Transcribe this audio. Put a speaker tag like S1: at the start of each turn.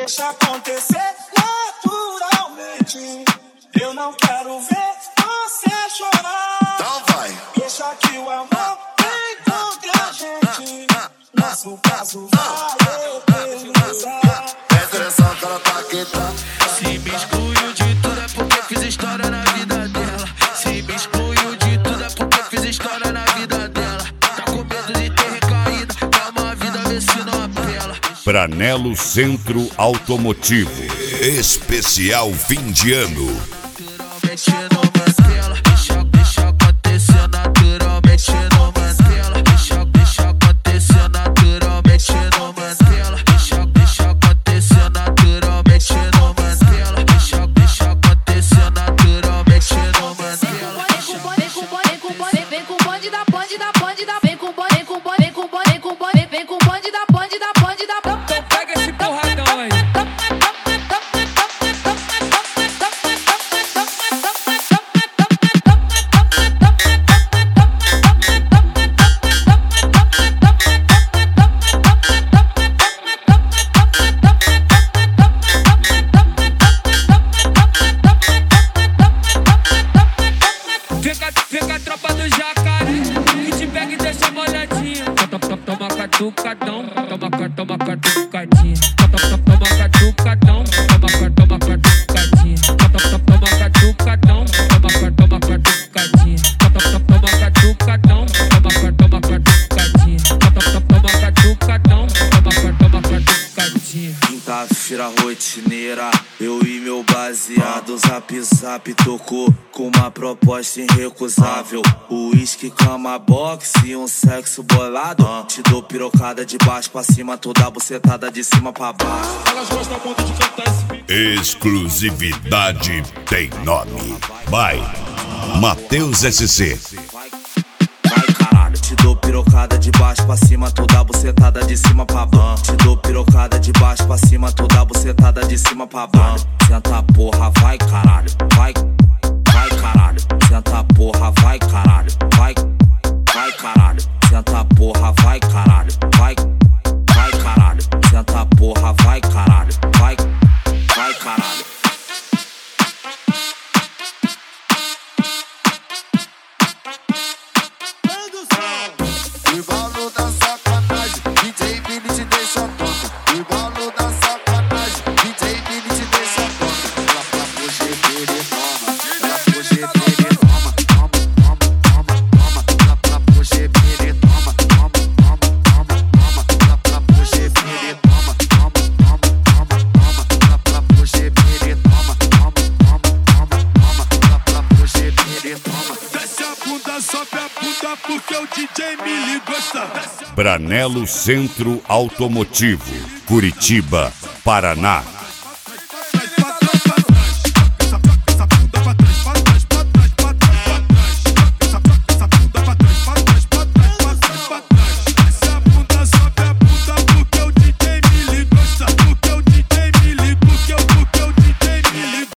S1: Deixa acontecer naturalmente. Eu não quero ver você chorar.
S2: Então vai.
S1: Deixa que o amor vem entre a gente. Nosso caso vai eternizar.
S2: Presta atenção que ela tá quieta.
S3: Se me excluiu de tudo é porque fiz história na vida dela. Se me excluiu de tudo é porque fiz história na vida dela. Tá com medo de ter recaído, calma a vida, vê se não apela.
S4: Branello Centro Automotivo. Especial fim de ano.
S3: Naturalmente não Mandela. Deixa acontecer naturalmente não Mandela. Deixa acontecer naturalmente não Mandela. Deixa acontecer naturalmente não Mandela. Deixa acontecer naturalmente não Mandela.
S5: Vem com o bonde da bonde da bonde da. Vem com o bonde, vem com o bonde, vem com o bonde, vem com o bonde, vem com o bonde da bonde da bonde da.
S3: Então pega esse porradão aí. Fica a tropa do jacaré, que te pega e deixa molhadinha. Toma catucadão, toma catucadinha. Toma catucadão, toma catucadinha. Toma catucadão, toma catucadinha. Toma catucadão, toma catucadinha. Toma catucadão, toma catucadinha.
S6: Quinta-feira rotineira, eu e meu baseado zap tocou com uma proposta irrecusável. Uísque, cama, boxe e um sexo bolado. Te dou pirocada de baixo pra cima, toda bucetada de cima pra baixo.
S1: Elas gostam muito de cantar esse beat.
S4: Exclusividade tem nome. Vai, Matheus SC.
S6: Vai caralho, te dou pirocada de baixo pra cima, toda bucetada de cima pra baixo. Te dou pirocada de baixo pra cima, toda bucetada de cima pra baixo. Senta porra, vai caralho, vai caralho. Senta porra, vai caralho, vai caralho. Senta porra, vai caralho, vai caralho. Senta porra, vai caralho, vai caralho.
S2: O embalo da sacanagem, DJ Billy te deixa tonto. O embalo da sacanagem, DJ Billy te deixa tonto. Ela pra fugir, ele toma. Ela fugir, ele toma. Ela pra fugir, ele toma. Ela pra fugir, ele toma. Ela pra fugir, ele toma. Ela pra fugir, ele toma.
S1: Desce a bunda, sobe a bunda, porque o DJ Billy gosta.
S4: Branello Centro Automotivo, Curitiba, Paraná.